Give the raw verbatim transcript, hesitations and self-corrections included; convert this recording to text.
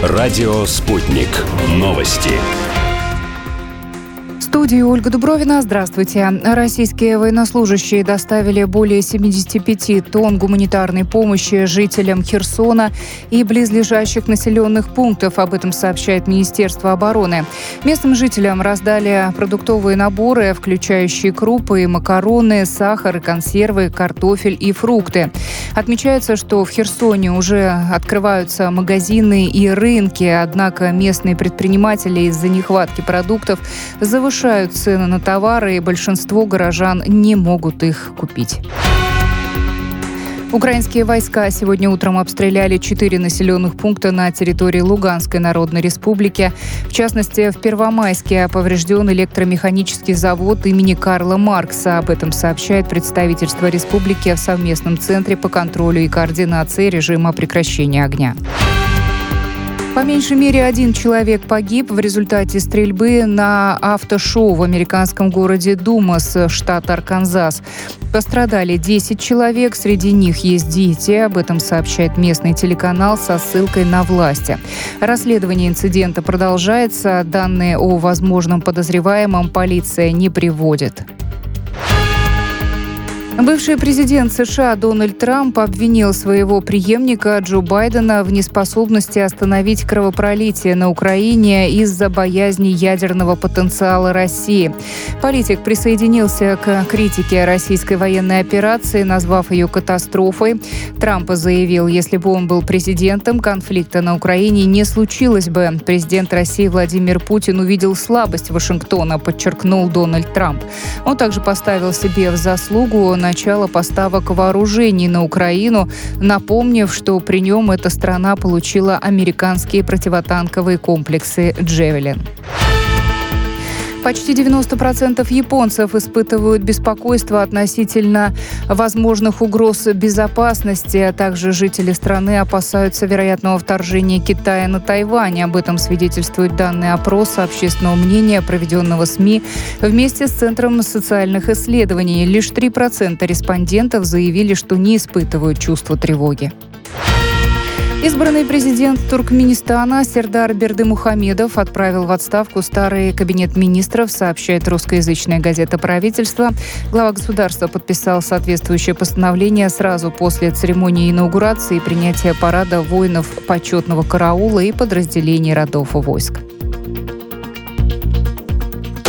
Радио «Спутник». Новости. В студии Ольга Дубровина. Здравствуйте. Российские военнослужащие доставили более семьдесят пять тонн гуманитарной помощи жителям Херсона и близлежащих населенных пунктов. Об этом сообщает Министерство обороны. Местным жителям раздали продуктовые наборы, включающие крупы, макароны, сахар, консервы, картофель и фрукты. Отмечается, что в Херсоне уже открываются магазины и рынки, однако местные предприниматели из-за нехватки продуктов завышают цены на товары, и большинство горожан не могут их купить. Украинские войска сегодня утром обстреляли четыре населенных пункта на территории Луганской Народной Республики. В частности, в Первомайске поврежден электромеханический завод имени Карла Маркса. Об этом сообщает представительство республики в совместном центре по контролю и координации режима прекращения огня. По меньшей мере один человек погиб в результате стрельбы на автошоу в американском городе Думас, штат Арканзас. Пострадали десять человек, среди них есть дети. Об этом сообщает местный телеканал со ссылкой на власти. Расследование инцидента продолжается. Данные о возможном подозреваемом полиция не приводит. Бывший президент США Дональд Трамп обвинил своего преемника Джо Байдена в неспособности остановить кровопролитие на Украине из-за боязни ядерного потенциала России. Политик присоединился к критике российской военной операции, назвав ее катастрофой. Трамп заявил, если бы он был президентом, конфликта на Украине не случилось бы. Президент России Владимир Путин увидел слабость Вашингтона, подчеркнул Дональд Трамп. Он также поставил себе в заслугу начало поставок вооружений на Украину, напомнив, что при нем эта страна получила американские противотанковые комплексы «Джевелин». Почти девяносто процентов японцев испытывают беспокойство относительно возможных угроз безопасности, а также жители страны опасаются вероятного вторжения Китая на Тайвань. Об этом свидетельствуют данные опроса общественного мнения, проведенного СМИ вместе с Центром социальных исследований. Лишь три процента респондентов заявили, что не испытывают чувство тревоги. Избранный президент Туркменистана Сердар Бердымухамедов отправил в отставку старый кабинет министров, сообщает русскоязычная газета «Правительство». Глава государства подписал соответствующее постановление сразу после церемонии инаугурации и принятия парада воинов почетного караула и подразделений родов войск.